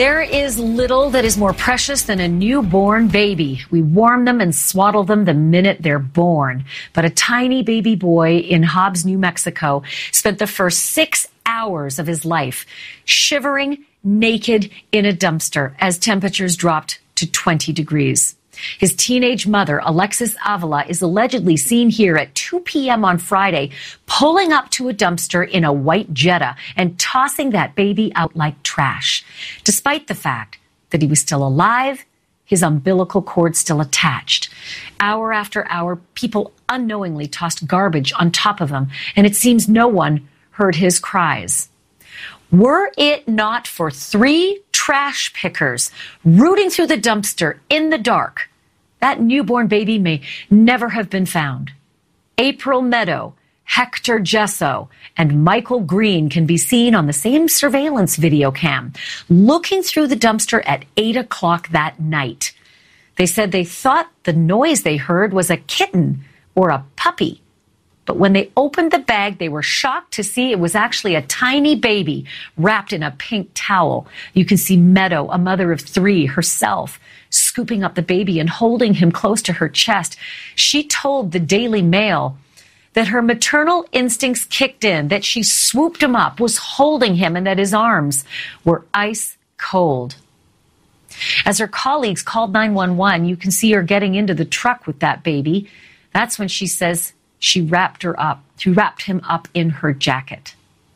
There is little that is more precious than a newborn baby. We warm them and swaddle them the minute they're born. But a tiny baby boy in Hobbs, New Mexico, spent the first 6 hours of his life shivering naked in a dumpster as temperatures dropped to 20 degrees. His teenage mother, Alexis Avila, is allegedly seen here at 2 p.m. on Friday, pulling up to a dumpster in a white Jetta and tossing that baby out like trash. Despite the fact that he was still alive, his umbilical cord still attached. Hour after hour, people unknowingly tossed garbage on top of him, and it seems no one heard his cries. Were it not for 3 trash pickers rooting through the dumpster in the dark, that newborn baby may never have been found. April Meadow, Hector Gesso, and Michael Green can be seen on the same surveillance video cam, looking through the dumpster at 8 o'clock that night. They said they thought the noise they heard was a kitten or a puppy. But when they opened the bag, they were shocked to see it was actually a tiny baby wrapped in a pink towel. You can see Meadow, a mother of 3 herself, scooping up the baby and holding him close to her chest. She told the Daily Mail that her maternal instincts kicked in, that she swooped him up, was holding him, and that his arms were ice cold. As her colleagues called 911, you can see her getting into the truck with that baby. That's when she says she wrapped him up in her jacket.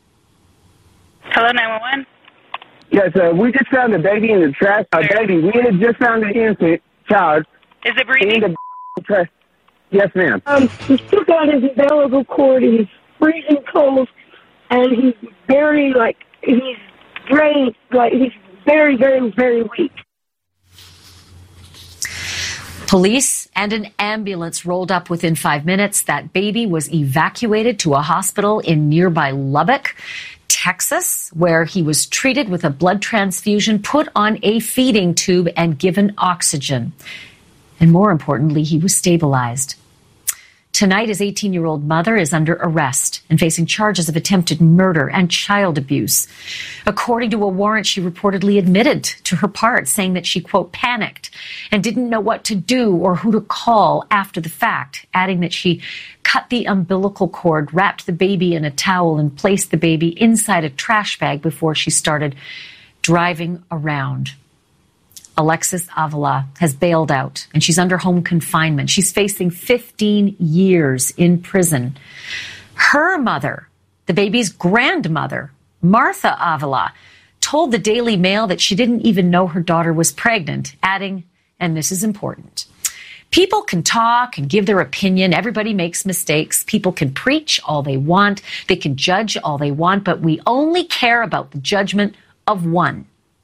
Hello, 911? Yes, we just found a baby in the trash. We had just found an infant child. Is it breathing? In the trash. Yes, ma'am. He still got his umbilical cord. He's freezing cold, and he's very, he's drained. He's very, very, very weak. Police and an ambulance rolled up within 5 minutes. That baby was evacuated to a hospital in nearby Lubbock, Texas, where he was treated with a blood transfusion, put on a feeding tube, and given oxygen. And more importantly, he was stabilized. Tonight, his 18-year-old mother is under arrest and facing charges of attempted murder and child abuse. According to a warrant, she reportedly admitted to her part, saying that she, quote, panicked and didn't know what to do or who to call after the fact, adding that she cut the umbilical cord, wrapped the baby in a towel, and placed the baby inside a trash bag before she started driving around. Alexis Avila has bailed out, and she's under home confinement. She's facing 15 years in prison. Her mother, the baby's grandmother, Martha Avila, told the Daily Mail that she didn't even know her daughter was pregnant, adding, and this is important, people can talk and give their opinion. Everybody makes mistakes. People can preach all they want. They can judge all they want, but we only care about the judgment of one.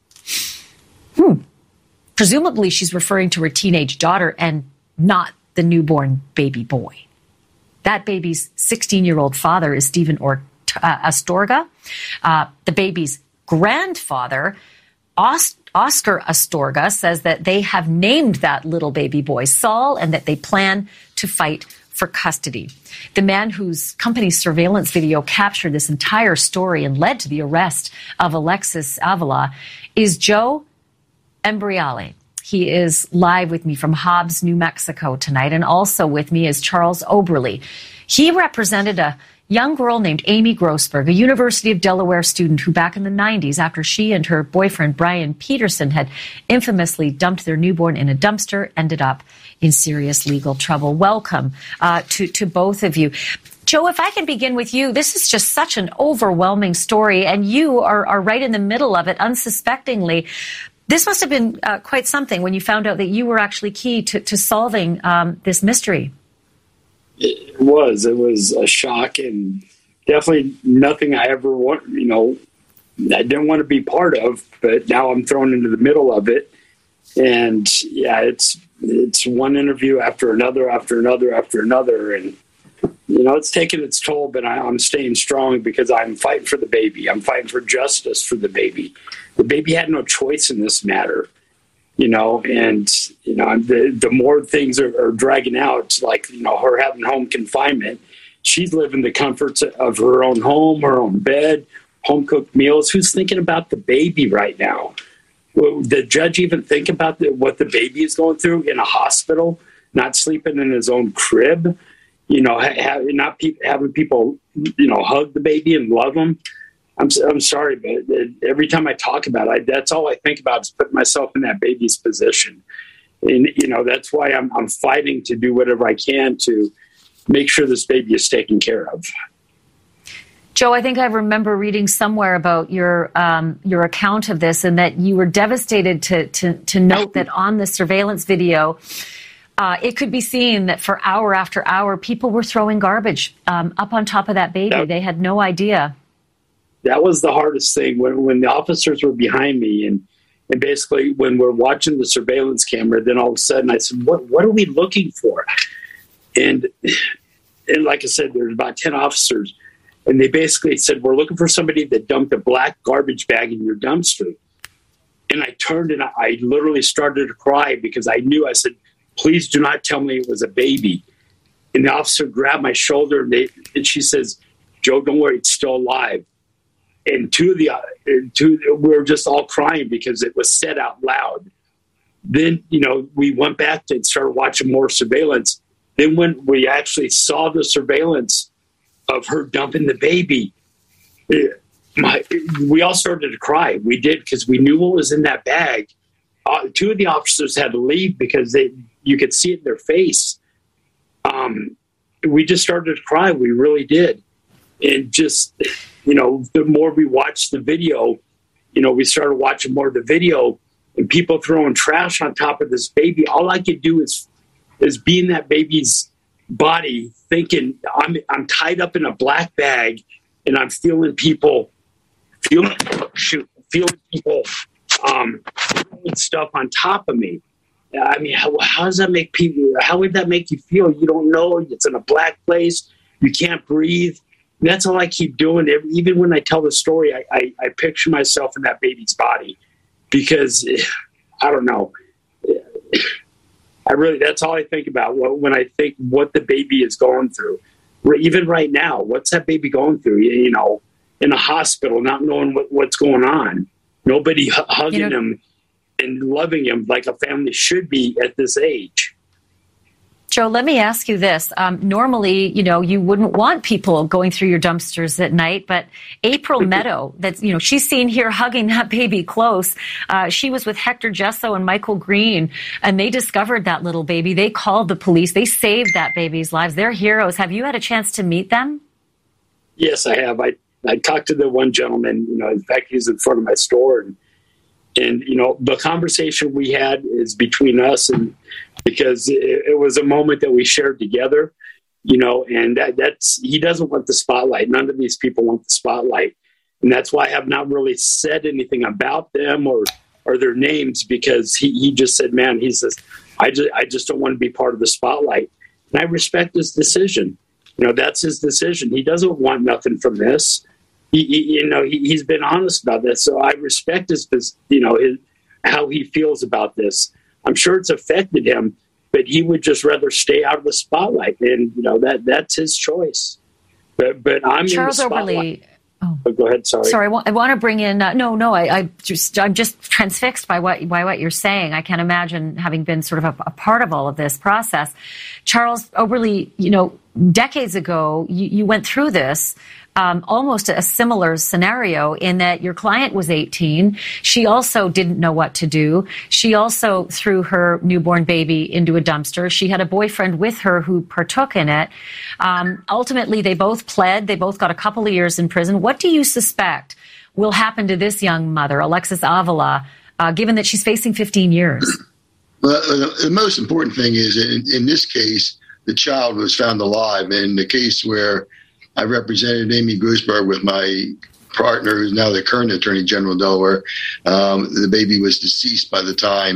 Presumably, she's referring to her teenage daughter and not the newborn baby boy. That baby's 16-year-old father is Stephen Astorga. The baby's grandfather, Oscar Astorga, says that they have named that little baby boy Saul and that they plan to fight for custody. The man whose company's surveillance video captured this entire story and led to the arrest of Alexis Avila is Joe Embriale. He is live with me from Hobbs, New Mexico tonight, and also with me is Charles Oberle. He represented a young girl named Amy Grossberg, a University of Delaware student who back in the 90s, after she and her boyfriend Brian Peterson had infamously dumped their newborn in a dumpster, ended up in serious legal trouble. Welcome to both of you. Joe, if I can begin with you, this is just such an overwhelming story, and you are right in the middle of it, unsuspectingly. This must have been quite something when you found out that you were actually key to solving this mystery. It was a shock, and definitely nothing I ever want, I didn't want to be part of, but now I'm thrown into the middle of it. And yeah, it's one interview after another, and it's taken its toll, but I'm staying strong because I'm fighting for the baby. I'm fighting for justice for the baby. The baby had no choice in this matter, and the more things are dragging out, like, her having home confinement, she's living the comforts of her own home, her own bed, home-cooked meals. Who's thinking about the baby right now? Did the judge even think about what the baby is going through in a hospital, not sleeping in his own crib, not having people, hug the baby and love him? I'm sorry, but every time I talk about it, that's all I think about is putting myself in that baby's position. And, that's why I'm fighting to do whatever I can to make sure this baby is taken care of. Joe, I think I remember reading somewhere about your account of this, and that you were devastated to note that on the surveillance video, it could be seen that for hour after hour, people were throwing garbage up on top of that baby. They had no idea. That was the hardest thing when the officers were behind me, and basically when we're watching the surveillance camera, then all of a sudden I said, what are we looking for? And like I said, there's about 10 officers, and they basically said, we're looking for somebody that dumped a black garbage bag in your dumpster. And I turned and I literally started to cry because I said, please do not tell me it was a baby. And the officer grabbed my shoulder and she says, Joe, don't worry, it's still alive. And we were just all crying because it was said out loud. Then, we went back and started watching more surveillance. Then when we actually saw the surveillance of her dumping the baby, we all started to cry. We did, because we knew what was in that bag. Two of the officers had to leave because you could see it in their face. We just started to cry. We really did. And just, the more we watched the video, we started watching more of the video, and people throwing trash on top of this baby. All I could do is be in that baby's body, thinking I'm tied up in a black bag, and I'm feeling people throwing stuff on top of me. I mean, how does that make people? How would that make you feel? You don't know. It's in a black place. You can't breathe. And that's all I keep doing. Even when I tell the story, I picture myself in that baby's body, because I don't know. That's all I think about when I think what the baby is going through. Even right now, what's that baby going through? In a hospital, not knowing what's going on. Nobody hugging him and loving him like a family should be at this age. Joe, let me ask you this. Normally, you wouldn't want people going through your dumpsters at night, but April Meadow, she's seen here hugging that baby close. She was with Hector Gesso and Michael Green, and they discovered that little baby. They called the police. They saved that baby's lives. They're heroes. Have you had a chance to meet them? Yes, I have. I talked to the one gentleman, in fact, he's in front of my store, and the conversation we had is between us, and because it was a moment that we shared together, and that's, he doesn't want the spotlight. None of these people want the spotlight. And that's why I have not really said anything about them or their names, because he just said, man, he says, I just don't want to be part of the spotlight. And I respect his decision. That's his decision. He doesn't want nothing from this. He's been honest about this. So I respect how he feels about this. I'm sure it's affected him, but he would just rather stay out of the spotlight, and that's his choice. But I'm Charles in the spotlight. Oberle. Oh, go ahead. Sorry. I want to bring in. I'm just transfixed by what you're saying. I can't imagine having been sort of a part of all of this process. Charles Oberle, decades ago, you went through this. Almost a similar scenario, in that your client was 18. She also didn't know what to do. She also threw her newborn baby into a dumpster. She had a boyfriend with her who partook in it. Ultimately, they both pled. They both got a couple of years in prison. What do you suspect will happen to this young mother, Alexis Avila, given that she's facing 15 years? Well, the most important thing is, in this case, the child was found alive. In the case where I represented Amy Grossberg with my partner, who's now the current Attorney General of Delaware, the baby was deceased by the time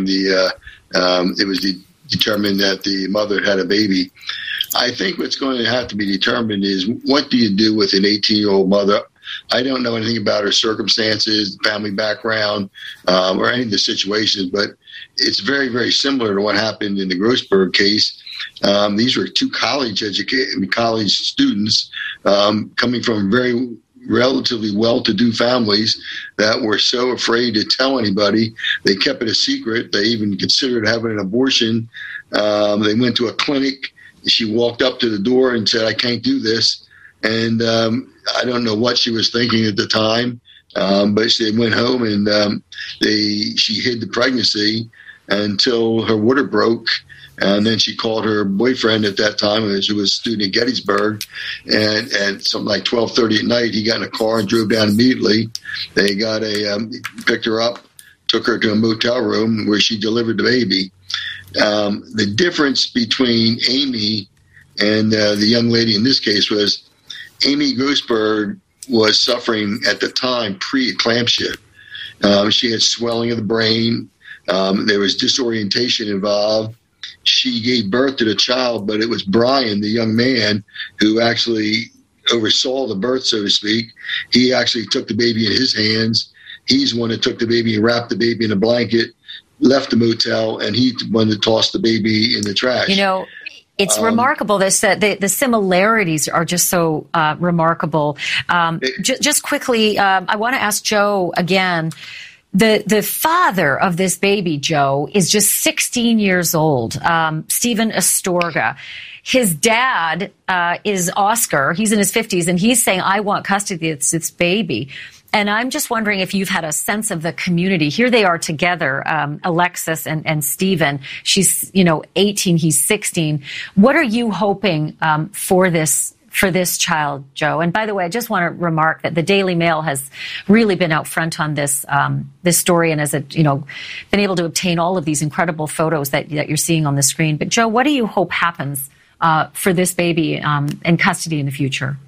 it was determined that the mother had a baby. I think what's going to have to be determined is, what do you do with an 18-year-old mother? I don't know anything about her circumstances, family background, or any of the situations, but it's very, very similar to what happened in the Grossberg case. These were two college students coming from very, relatively well-to-do families that were so afraid to tell anybody. They kept it a secret. They even considered having an abortion. They went to a clinic. She walked up to the door and said, "I can't do this." And I don't know what she was thinking at the time, but she went home and she hid the pregnancy until her water broke. And then she called her boyfriend at that time, who was a student at Gettysburg, and something like 12:30 at night, he got in a car and drove down immediately. They got picked her up, took her to a motel room where she delivered the baby. The difference between Amy and the young lady in this case was Amy Grossberg was suffering at the time pre-eclampsia. She had swelling of the brain. There was disorientation involved. She gave birth to the child, but it was Brian, the young man, who actually oversaw the birth, so to speak. He actually took the baby in his hands. He's the one that took the baby and wrapped the baby in a blanket, left the motel, and he wanted to toss the baby in the trash. You know, it's remarkable that the similarities are just so remarkable. Just quickly, I want to ask Joe again. The father of this baby, Joe, is just 16 years old, Stephen Astorga. His dad is Oscar. He's in his 50s, and he's saying, "I want custody of this baby." And I'm just wondering if you've had a sense of the community. Here they are together, Alexis and Stephen. She's, 18, he's 16. What are you hoping for this child, Joe? And by the way, I just want to remark that the Daily Mail has really been out front on this story and has been able to obtain all of these incredible photos that you're seeing on the screen. But Joe, what do you hope happens for this baby in custody in the future?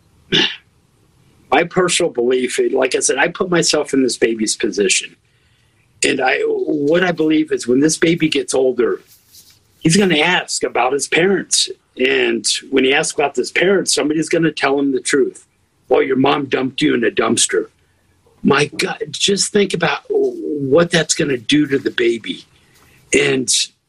My personal belief, like I said, I put myself in this baby's position. And what I believe is when this baby gets older, he's going to ask about his parents. And when he asks about his parents, somebody's going to tell him the truth. Well, your mom dumped you in a dumpster. My God, just think about what that's going to do to the baby. And,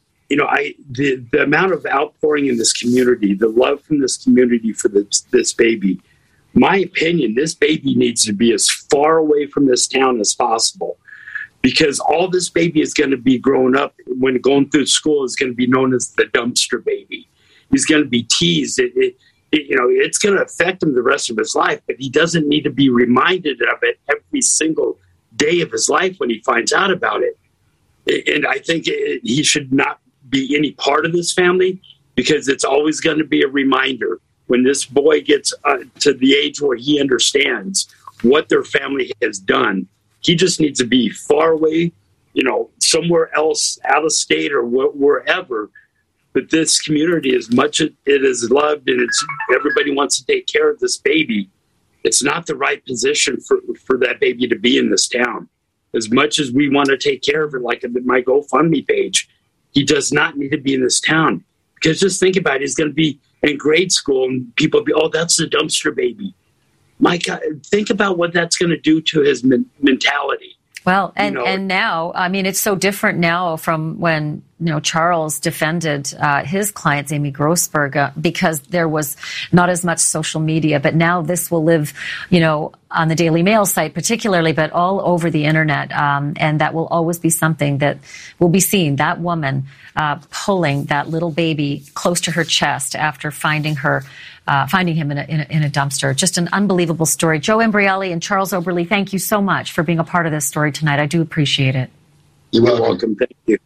the amount of outpouring in this community, the love from this community for this baby, my opinion, this baby needs to be as far away from this town as possible, because all this baby is going to be growing up when going through school is going to be known as the dumpster baby. He's going to be teased. It's going to affect him the rest of his life, but he doesn't need to be reminded of it every single day of his life when he finds out about it. And I think he should not be any part of this family, because it's always going to be a reminder when this boy gets to the age where he understands what their family has done. He just needs to be far away, somewhere else, out of state or wherever. But this community, as much as it is loved and everybody wants to take care of this baby, it's not the right position for that baby to be in this town. As much as we want to take care of it, like my GoFundMe page, he does not need to be in this town. Because just think about it, he's going to be in grade school and people will be, "Oh, that's the dumpster baby." My God, think about what that's going to do to his mentality. Well, and now, I mean, it's so different now from when, Charles defended his clients, Amy Grossberg, because there was not as much social media. But now this will live, on the Daily Mail site particularly, but all over the internet. And that will always be something that will be seen. That woman pulling that little baby close to her chest after finding him in a dumpster. Just an unbelievable story. Joe Imbrielli and Charles Oberle, thank you so much for being a part of this story tonight. I do appreciate it. You're welcome. Thank you.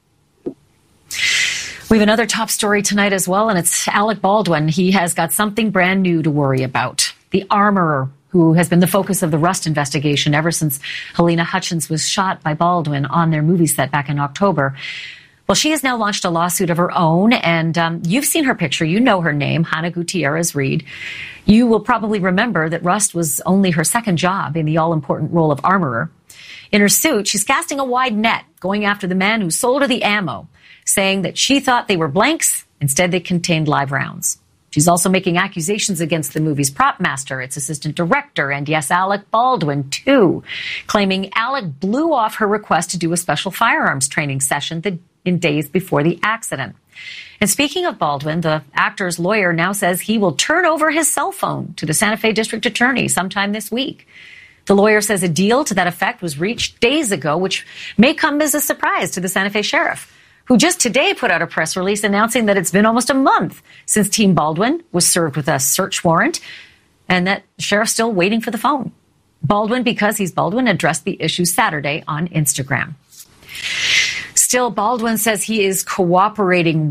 We have another top story tonight as well, and it's Alec Baldwin. He has got something brand new to worry about. The armorer, who has been the focus of the Rust investigation ever since Helena Hutchins was shot by Baldwin on their movie set back in October. Well, she has now launched a lawsuit of her own, and you've seen her picture. You know her name, Hannah Gutierrez Reed. You will probably remember that Rust was only her second job in the all-important role of armorer. In her suit, she's casting a wide net, going after the man who sold her the ammo, saying that she thought they were blanks. Instead, they contained live rounds. She's also making accusations against the movie's prop master, its assistant director, and yes, Alec Baldwin, too, claiming Alec blew off her request to do a special firearms training session the in days before the accident. And speaking of Baldwin, the actor's lawyer now says he will turn over his cell phone to the Santa Fe District Attorney sometime this week. The lawyer says a deal to that effect was reached days ago, which may come as a surprise to the Santa Fe sheriff, who just today put out a press release announcing that it's been almost a month since Team Baldwin was served with a search warrant and that the sheriff's still waiting for the phone. Baldwin, because he's Baldwin, addressed the issue Saturday on Instagram. Still, Baldwin says he is cooperating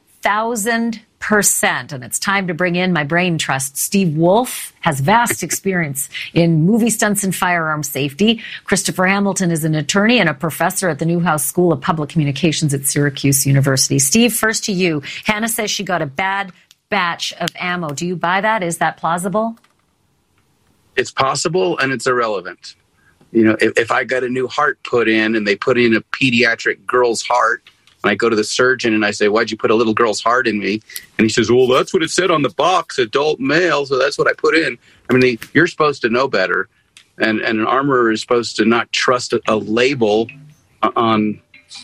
1,000%, and it's time to bring in my brain trust. Steve Wolf has vast experience in movie stunts and firearm safety. Christopher Hamilton is an attorney and a professor at the Newhouse School of Public Communications at Syracuse University. Steve, first to you. Hannah says she got a bad batch of ammo. Do you buy that? Is that plausible? It's possible, and it's irrelevant. You know, if I got a new heart put in and they put in a pediatric girl's heart, and I go to the surgeon and I say, why'd you put a little girl's heart in me? And he says, well, that's what it said on the box, adult male, so that's what I put in. I mean, you're supposed to know better, and an armorer is supposed to not trust a label on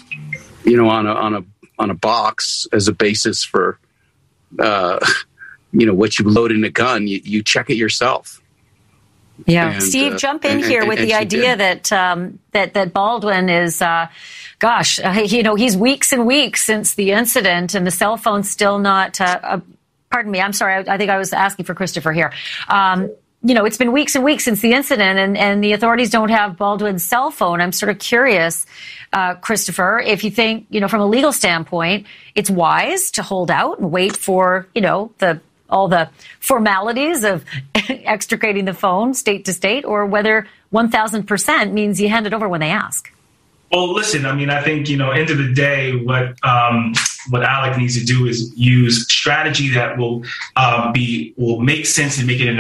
a box as a basis for, what you load in a gun. You check it yourself. Yeah, and, Steve, jump in here with the idea that Baldwin is, he's weeks and weeks since the incident, and the cell phone's still not. Pardon me, I'm sorry. I think I was asking for Christopher here. It's been weeks and weeks since the incident, and the authorities don't have Baldwin's cell phone. I'm sort of curious, Christopher, if you think, from a legal standpoint, it's wise to hold out and wait for, all the formalities of extricating the phone state to state, or whether 1,000% means you hand it over when they ask. Well, listen, I think, end of the day, what Alec needs to do is use strategy that will make sense and make it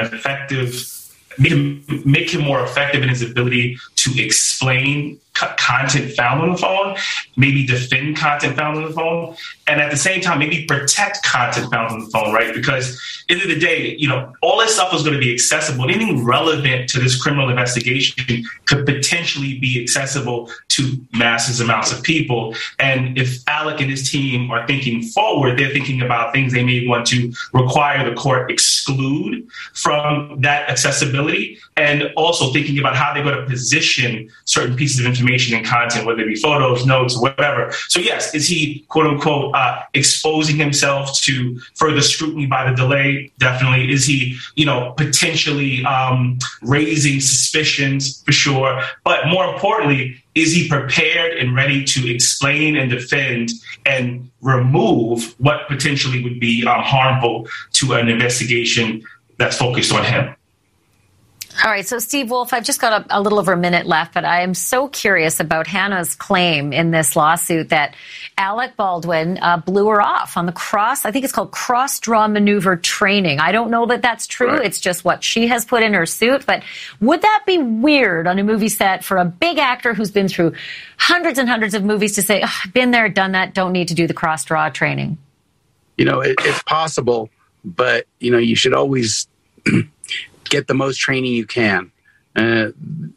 make him more effective in his ability to explain content found on the phone, maybe defend content found on the phone, and at the same time, maybe protect content found on the phone, right? Because end of the day, all this stuff is going to be accessible. Anything relevant to this criminal investigation could potentially be accessible to massive amounts of people. And if Alec and his team are thinking forward, they're thinking about things they may want to require the court exclude from that accessibility, and also thinking about how they're going to position certain pieces of information and content, whether it be photos, notes, whatever. So yes, is he, quote unquote, exposing himself to further scrutiny by the delay? Definitely. Is he, potentially raising suspicions? For sure. But more importantly, is he prepared and ready to explain and defend and remove what potentially would be harmful to an investigation that's focused on him? All right. So, Steve Wolf, I've just got a little over a minute left, but I am so curious about Hannah's claim in this lawsuit that Alec Baldwin blew her off on the I think it's called cross-draw maneuver training. I don't know that that's true. Right. It's just what she has put in her suit. But would that be weird on a movie set for a big actor who's been through hundreds and hundreds of movies to say, I've been there, done that, don't need to do the cross-draw training? It's possible, but, you should always get the most training you can. There's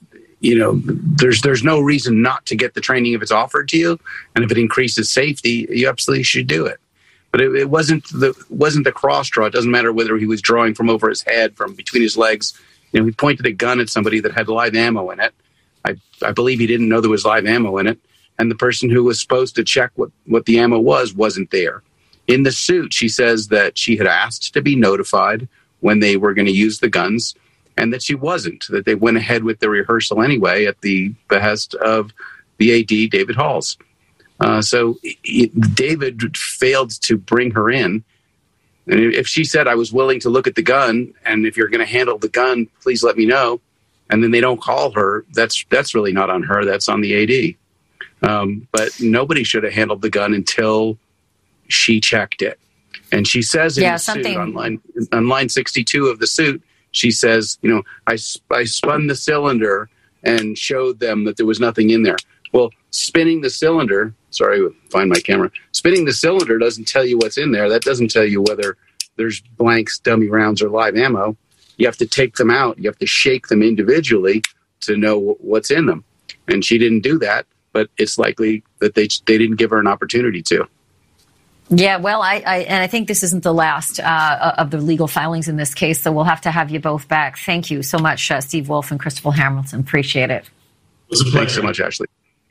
no reason not to get the training if it's offered to you, and if it increases safety, you absolutely should do it. But it wasn't the cross draw. It doesn't matter whether he was drawing from over his head, from between his legs. He pointed a gun at somebody that had live ammo in it. I believe he didn't know there was live ammo in it, and the person who was supposed to check what the ammo wasn't there. In the suit, she says that she had asked to be notified when they were going to use the guns, and that she wasn't, that they went ahead with the rehearsal anyway at the behest of the AD, David Halls. So David failed to bring her in. And if she said, I was willing to look at the gun, and if you're going to handle the gun, please let me know, and then they don't call her, that's really not on her, that's on the AD. But nobody should have handled the gun until she checked it. And she says in the suit, on line 62 of the suit, she says, I spun the cylinder and showed them that there was nothing in there. Well, spinning the cylinder, find my camera. Spinning the cylinder doesn't tell you what's in there. That doesn't tell you whether there's blanks, dummy rounds, or live ammo. You have to take them out. You have to shake them individually to know what's in them. And she didn't do that. but it's likely that they didn't give her an opportunity to. Yeah, well, I think this isn't the last of the legal filings in this case, so we'll have to have you both back. Thank you so much, Steve Wolf and Christopher Hamilton. Appreciate it. It was a pleasure. Thanks so much, Ashley.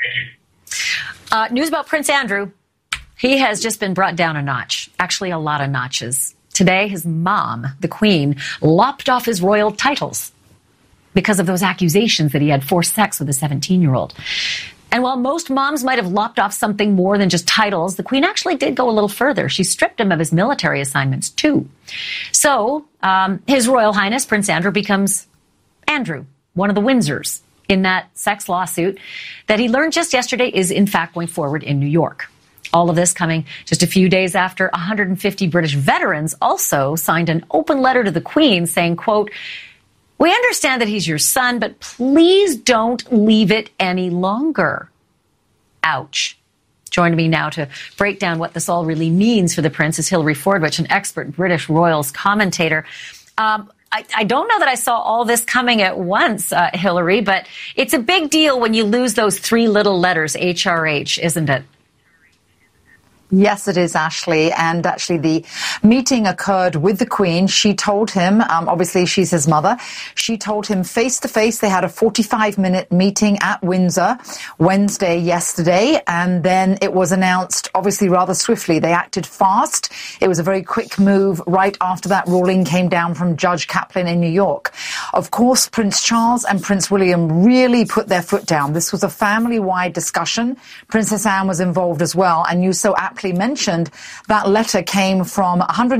News about Prince Andrew. He has just been brought down a notch, actually a lot of notches. Today, his mom, the Queen, lopped off his royal titles because of those accusations that he had forced sex with a 17-year-old. And while most moms might have lopped off something more than just titles, the Queen actually did go a little further. She stripped him of his military assignments, too. So His Royal Highness Prince Andrew becomes Andrew, one of the Windsors, in that sex lawsuit that he learned just yesterday is, in fact, going forward in New York. All of this coming just a few days after 150 British veterans also signed an open letter to the Queen saying, quote, "We understand that he's your son, but please don't leave it any longer." Ouch. Joining me now to break down what this all really means for the Prince is Hilary Fordwich, an expert British royals commentator. I don't know that I saw all this coming at once, Hilary, but it's a big deal when you lose those three little letters, HRH, isn't it? Yes, it is, Ashley. And actually, the meeting occurred with the Queen. She told him, obviously, she's his mother. She told him face to face. They had a 45-minute meeting at Windsor Wednesday yesterday. And then it was announced, obviously, rather swiftly. They acted fast. It was a very quick move right after that ruling came down from Judge Kaplan in New York. Of course, Prince Charles and Prince William really put their foot down. This was a family-wide discussion. Princess Anne was involved as well. And you so aptly mentioned that letter came from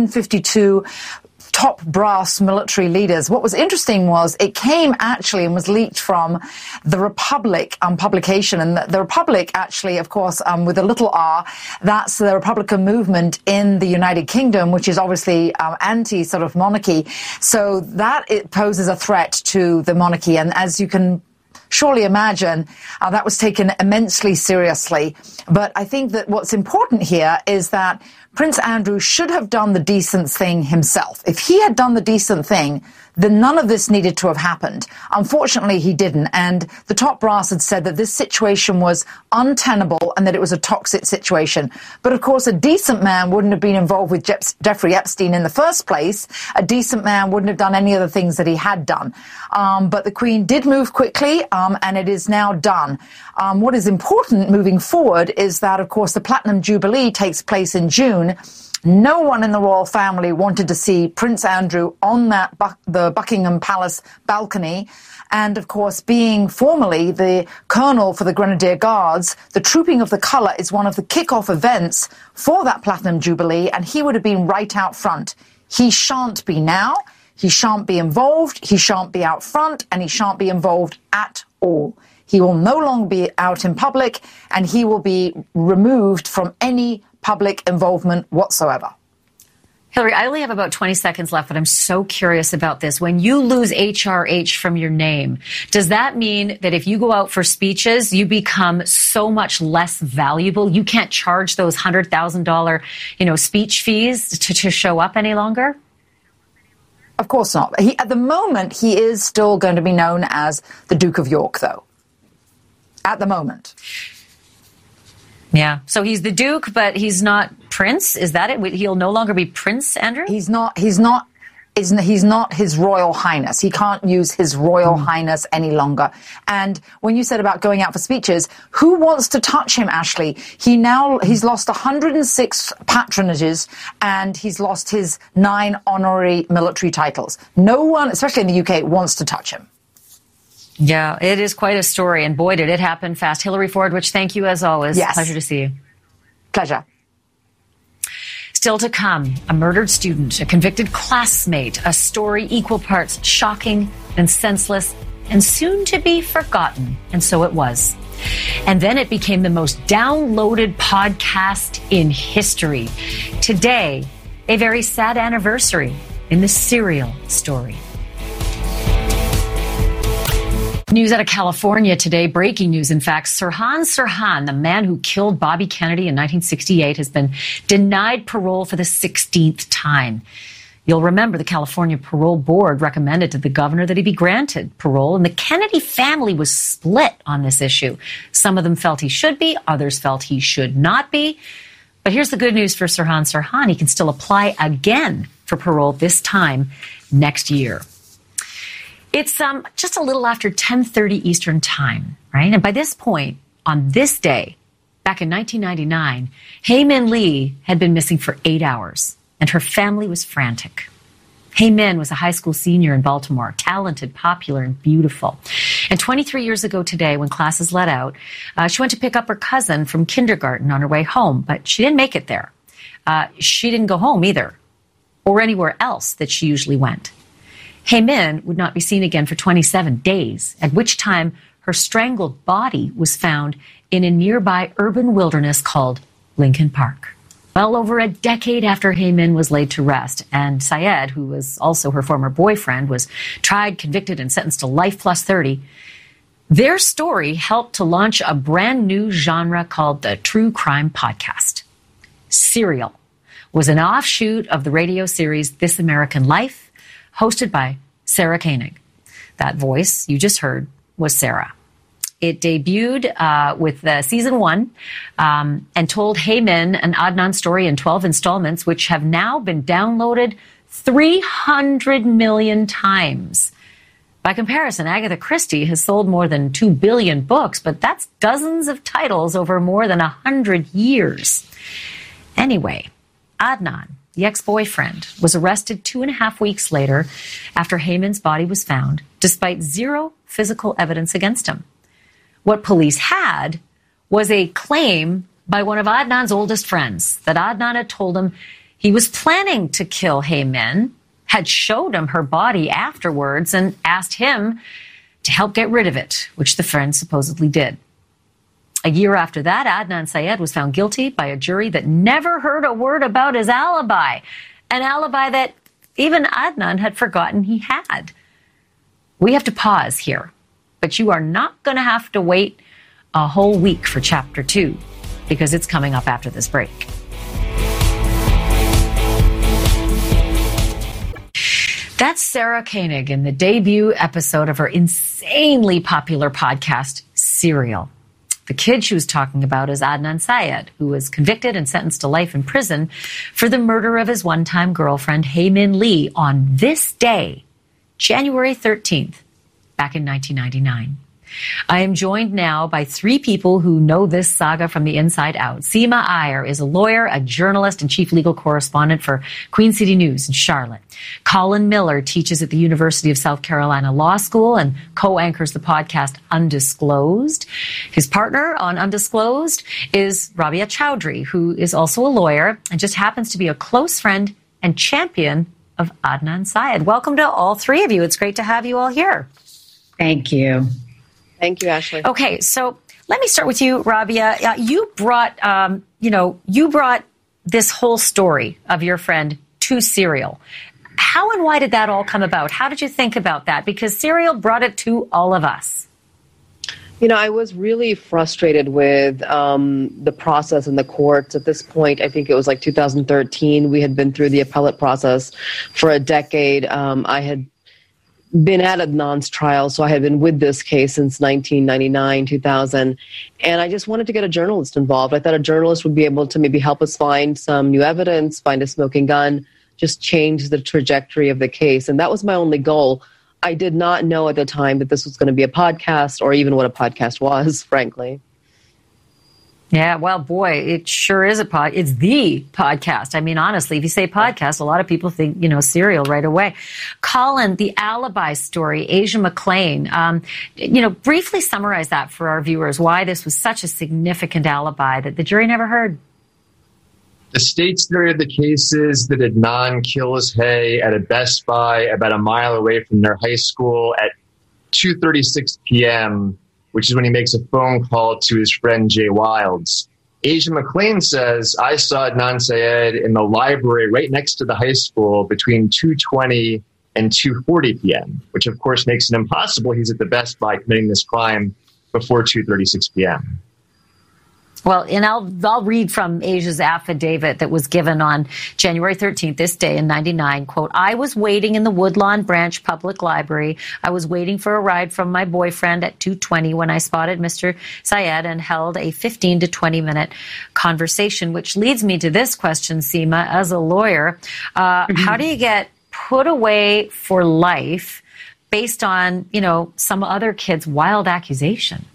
152 top brass military leaders. What was interesting was it came actually and was leaked from the Republic publication. And the Republic actually, of course, with a little r, that's the Republican movement in the United Kingdom, which is obviously anti sort of monarchy. So that it poses a threat to the monarchy. And as you can surely imagine, that was taken immensely seriously. But I think that what's important here is that Prince Andrew should have done the decent thing himself. If he had done the decent thing, then none of this needed to have happened. Unfortunately, he didn't. And the top brass had said that this situation was untenable and that it was a toxic situation. But of course, a decent man wouldn't have been involved with Jeffrey Epstein in the first place. A decent man wouldn't have done any of the things that he had done. But the Queen did move quickly, and it is now done. What is important moving forward is that, of course, the Platinum Jubilee takes place in June. No one in the royal family wanted to see Prince Andrew on the Buckingham Palace balcony. And, of course, being formerly the colonel for the Grenadier Guards, the Trooping of the Colour is one of the kick-off events for that Platinum Jubilee, and he would have been right out front. He shan't be now. He shan't be involved. He shan't be out front, and he shan't be involved at all. He will no longer be out in public, and he will be removed from any public involvement whatsoever. Hilary, I only have about 20 seconds left, but I'm so curious about this. When you lose HRH from your name, does that mean that if you go out for speeches, you become so much less valuable? You can't charge those $100,000, speech fees to show up any longer? Of course not. At the moment, he is still going to be known as the Duke of York, though. At the moment. Yeah. So he's the Duke, but he's not Prince. Is that it? He'll no longer be Prince Andrew? He's not His Royal Highness. He can't use His Royal Highness any longer. And when you said about going out for speeches, who wants to touch him, Ashley? He's lost 106 patronages and he's lost his 9 honorary military titles. No one, especially in the UK, wants to touch him. Yeah, it is quite a story. And boy, did it happen fast. Hilary Fordwich, thank you as always. Yes. Pleasure to see you. Pleasure. Still to come, a murdered student, a convicted classmate, a story equal parts shocking and senseless and soon to be forgotten. And so it was. And then it became the most downloaded podcast in history. Today, a very sad anniversary in the Serial story. News out of California today, breaking news, in fact. Sirhan Sirhan, the man who killed Bobby Kennedy in 1968, has been denied parole for the 16th time. You'll remember the California Parole Board recommended to the governor that he be granted parole, and the Kennedy family was split on this issue. Some of them felt he should be, others felt he should not be. But here's the good news for Sirhan Sirhan. He can still apply again for parole, this time next year. It's just a little after 10:30 Eastern Time, right? And by this point, on this day, back in 1999, Hae Min Lee had been missing for 8 hours, and her family was frantic. Hae Min was a high school senior in Baltimore, talented, popular, and beautiful. And 23 years ago today, when classes let out, she went to pick up her cousin from kindergarten on her way home, but she didn't make it there. She didn't go home either, or anywhere else that she usually went. Hae Min would not be seen again for 27 days, at which time her strangled body was found in a nearby urban wilderness called Lincoln Park. Well over a decade after Hae Min was laid to rest, and Syed, who was also her former boyfriend, was tried, convicted, and sentenced to life plus 30, their story helped to launch a brand new genre called the True Crime Podcast. Serial was an offshoot of the radio series This American Life, hosted by Sarah Koenig. That voice you just heard was Sarah. It debuted with season 1 and told Hae Min and Adnan story in 12 installments, which have now been downloaded 300 million times. By comparison, Agatha Christie has sold more than 2 billion books, but that's dozens of titles over more than 100 years. Anyway, Adnan, the ex-boyfriend, was arrested 2.5 weeks later after Hae Min's body was found, despite zero physical evidence against him. What police had was a claim by one of Adnan's oldest friends that Adnan had told him he was planning to kill Hae Min, had showed him her body afterwards, and asked him to help get rid of it, which the friend supposedly did. A year after that, Adnan Syed was found guilty by a jury that never heard a word about his alibi, an alibi that even Adnan had forgotten he had. We have to pause here, but you are not going to have to wait a whole week for Chapter 2, because it's coming up after this break. That's Sarah Koenig in the debut episode of her insanely popular podcast, Serial. The kid she was talking about is Adnan Syed, who was convicted and sentenced to life in prison for the murder of his one-time girlfriend, Hae Min Lee, on this day, January 13th, back in 1999. I am joined now by 3 people who know this saga from the inside out. Seema Iyer is a lawyer, a journalist, and chief legal correspondent for Queen City News in Charlotte. Colin Miller teaches at the University of South Carolina Law School and co-anchors the podcast Undisclosed. His partner on Undisclosed is Rabia Chaudhry, who is also a lawyer and just happens to be a close friend and champion of Adnan Syed. Welcome to all 3 of you. It's great to have you all here. Thank you. Thank you, Ashley. Okay, so let me start with you, Rabia. You brought this whole story of your friend to Serial. How and why did that all come about? How did you think about that? Because Serial brought it to all of us. You know, I was really frustrated with the process in the courts. At this point, I think it was like 2013. We had been through the appellate process for a decade. I had been at Adnan's trial, so I had been with this case since 1999, 2000, and I just wanted to get a journalist involved. I thought a journalist would be able to maybe help us find some new evidence, find a smoking gun, just change the trajectory of the case, and that was my only goal. I did not know at the time that this was going to be a podcast, or even what a podcast was, frankly. Yeah, well, boy, it sure is it's the podcast. I mean, honestly, if you say podcast, a lot of people think, Serial right away. Colin, the alibi story, Asia McClain, briefly summarize that for our viewers, why this was such a significant alibi that the jury never heard. The state's theory of the case is that Adnan kills Hae at a Best Buy about a mile away from their high school at 2:36 p.m., which is when he makes a phone call to his friend Jay Wilds. Asia McClain says, I saw Adnan Syed in the library right next to the high school between 2:20 and 2:40 p.m., which of course makes it impossible he's at the Best Buy committing this crime before 2:36 p.m. Well, and I'll read from Asia's affidavit that was given on January 13th, this day in 99, quote, I was waiting in the Woodlawn Branch Public Library. I was waiting for a ride from my boyfriend at 2:20 when I spotted Mr. Syed and held a 15 to 20 minute conversation, which leads me to this question, Seema, as a lawyer. How do you get put away for life based on, some other kid's wild accusation?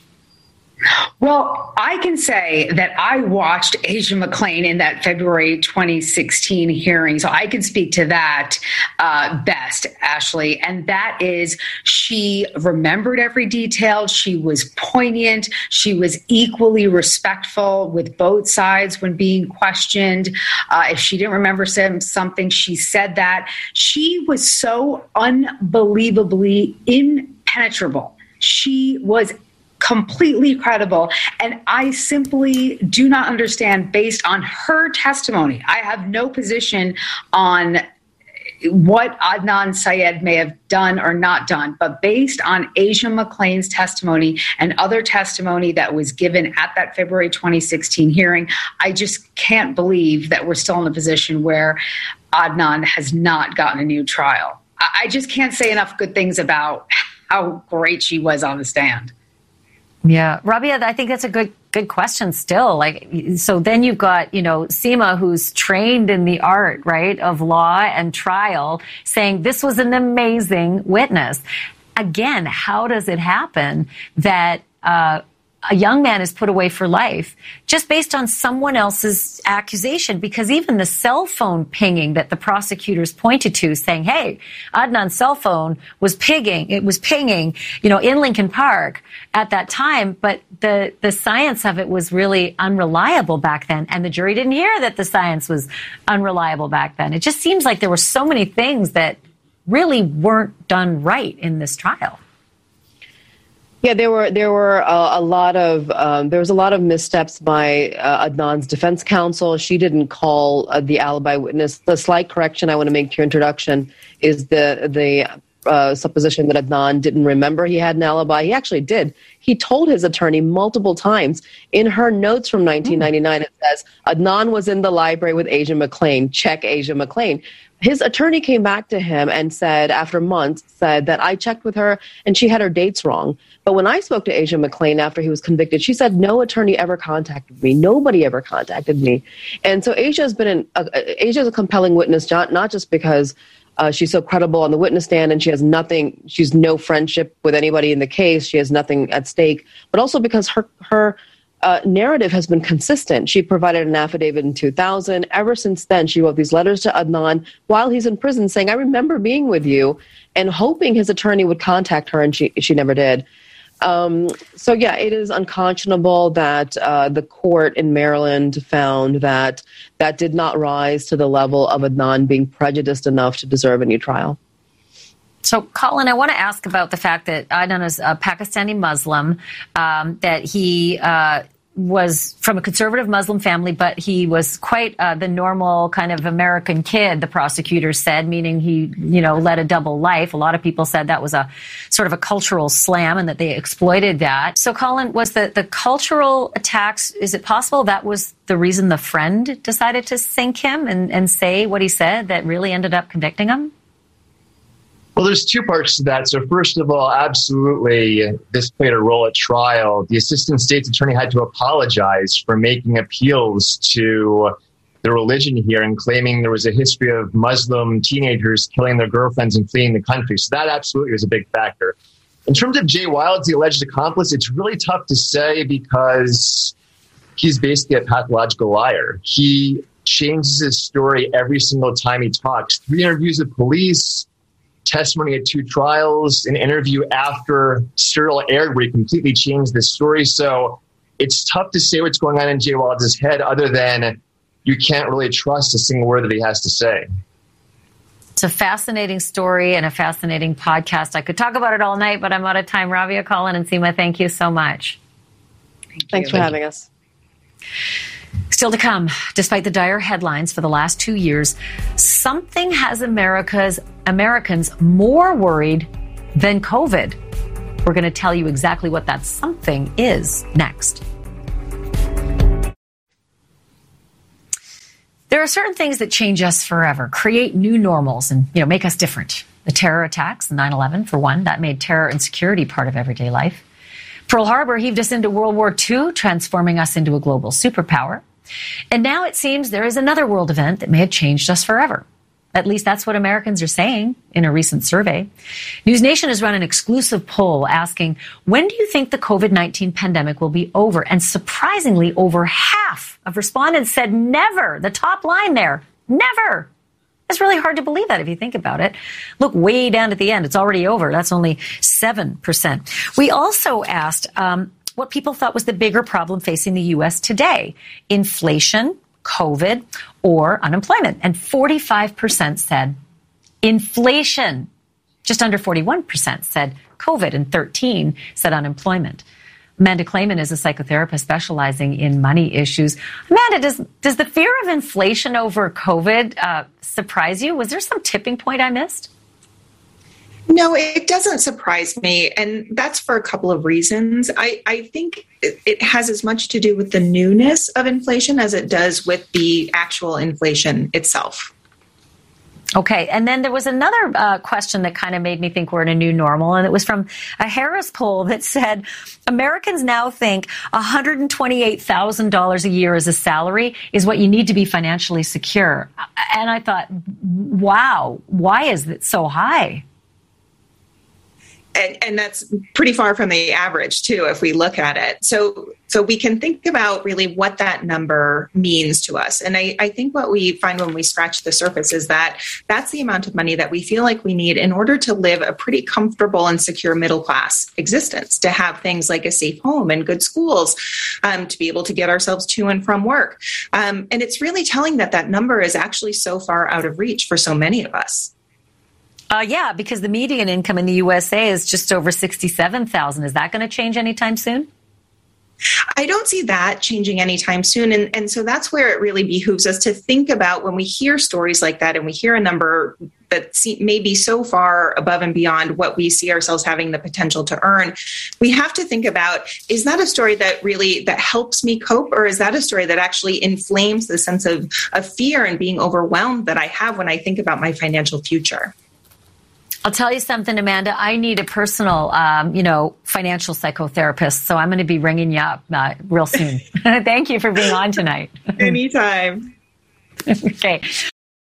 Well, I can say that I watched Asia McClain in that February 2016 hearing, so I can speak to that best, Ashley. And that is, she remembered every detail. She was poignant. She was equally respectful with both sides when being questioned. If she didn't remember something, she said that. She was so unbelievably impenetrable. She was completely credible. And I simply do not understand, based on her testimony, I have no position on what Adnan Syed may have done or not done, but based on Asia McClain's testimony and other testimony that was given at that February 2016 hearing, I just can't believe that we're still in a position where Adnan has not gotten a new trial. I just can't say enough good things about how great she was on the stand. Yeah. Rabia, I think that's a good question still. So then you've got, Seema, who's trained in the art, right, of law and trial, saying this was an amazing witness. Again, how does it happen that a young man is put away for life just based on someone else's accusation? Because even the cell phone pinging that the prosecutors pointed to, saying, hey, Adnan's cell phone was pinging, in Lincoln Park at that time. But the science of it was really unreliable back then. And the jury didn't hear that the science was unreliable back then. It just seems like there were so many things that really weren't done right in this trial. Yeah, there were a lot of missteps by Adnan's defense counsel. She didn't call the alibi witness. The slight correction I want to make to your introduction is the supposition that Adnan didn't remember he had an alibi. He actually did. He told his attorney multiple times. In her notes from 1999, it says, Adnan was in the library with Asia McClain. Check Asia McClain. His attorney came back to him and said, after months, that I checked with her and she had her dates wrong. But when I spoke to Asia McClain after he was convicted, she said no attorney ever contacted me. Nobody ever contacted me. And so Asia's a compelling witness, not just because she's so credible on the witness stand and she's no friendship with anybody in the case. She has nothing at stake, but also because her narrative has been consistent. She provided an affidavit in 2000. Ever since then, she wrote these letters to Adnan while he's in prison saying, I remember being with you, and hoping his attorney would contact her, and she never did. So yeah, it is unconscionable that the court in Maryland found that did not rise to the level of Adnan being prejudiced enough to deserve a new trial. So, Colin, I want to ask about the fact that Adnan is a Pakistani Muslim, that he was from a conservative Muslim family, but he was quite the normal kind of American kid, the prosecutors said, meaning he, led a double life. A lot of people said that was a sort of a cultural slam and that they exploited that. So, Colin, was the cultural attacks, is it possible that was the reason the friend decided to sink him and say what he said that really ended up convicting him? Well, there's two parts to that. So first of all, absolutely, this played a role at trial. The assistant state's attorney had to apologize for making appeals to the religion here and claiming there was a history of Muslim teenagers killing their girlfriends and fleeing the country. So that absolutely was a big factor. In terms of Jay Wilds, the alleged accomplice, it's really tough to say because he's basically a pathological liar. He changes his story every single time he talks. 3 interviews with police, testimony at 2 trials, an interview after Serial aired where he completely changed the story. So it's tough to say what's going on in Jay Wilds' head other than you can't really trust a single word that he has to say. It's a fascinating story and a fascinating podcast. I could talk about it all night, but I'm out of time. Rabia, Colin, and Seema, thank you so much. Thanks for having us. Still to come, despite the dire headlines for the last 2 years, something has Americans more worried than COVID. We're going to tell you exactly what that something is next. There are certain things that change us forever, create new normals, and make us different. The terror attacks, 9/11 for one, that made terror and security part of everyday life. Pearl Harbor heaved us into World War II, transforming us into a global superpower. And now it seems there is another world event that may have changed us forever. At least that's what Americans are saying in a recent survey. News Nation has run an exclusive poll asking, when do you think the COVID-19 pandemic will be over? And surprisingly, over half of respondents said never. The top line there, never. It's really hard to believe that if you think about it. Look way down at the end. It's already over. That's only 7%. We also asked what people thought was the bigger problem facing the U.S. today. Inflation, COVID, or unemployment. And 45% said inflation. Just under 41% said COVID, and 13% said unemployment. Amanda Clayman is a psychotherapist specializing in money issues. Amanda, does the fear of inflation over COVID surprise you? Was there some tipping point I missed? No, it doesn't surprise me. And that's for a couple of reasons. I think it has as much to do with the newness of inflation as it does with the actual inflation itself. Okay. And then there was another question that kind of made me think we're in a new normal. And it was from a Harris poll that said Americans now think $128,000 a year as a salary is what you need to be financially secure. And I thought, wow, why is it so high? And that's pretty far from the average, too, if we look at it. So we can think about really what that number means to us. And I think what we find when we scratch the surface is that that's the amount of money that we feel like we need in order to live a pretty comfortable and secure middle class existence, to have things like a safe home and good schools, to be able to get ourselves to and from work. And it's really telling that that number is actually so far out of reach for so many of us. Yeah, because the median income in the USA is just over $67,000. Is that going to change anytime soon? I don't see that changing anytime soon. And so that's where it really behooves us to think about when we hear stories like that and we hear a number that may be so far above and beyond what we see ourselves having the potential to earn. We have to think about, is that a story that helps me cope, or is that a story that actually inflames the sense of fear and being overwhelmed that I have when I think about my financial future? I'll tell you something, Amanda. I need a personal, financial psychotherapist. So I'm going to be ringing you up real soon. Thank you for being on tonight. Anytime. Okay.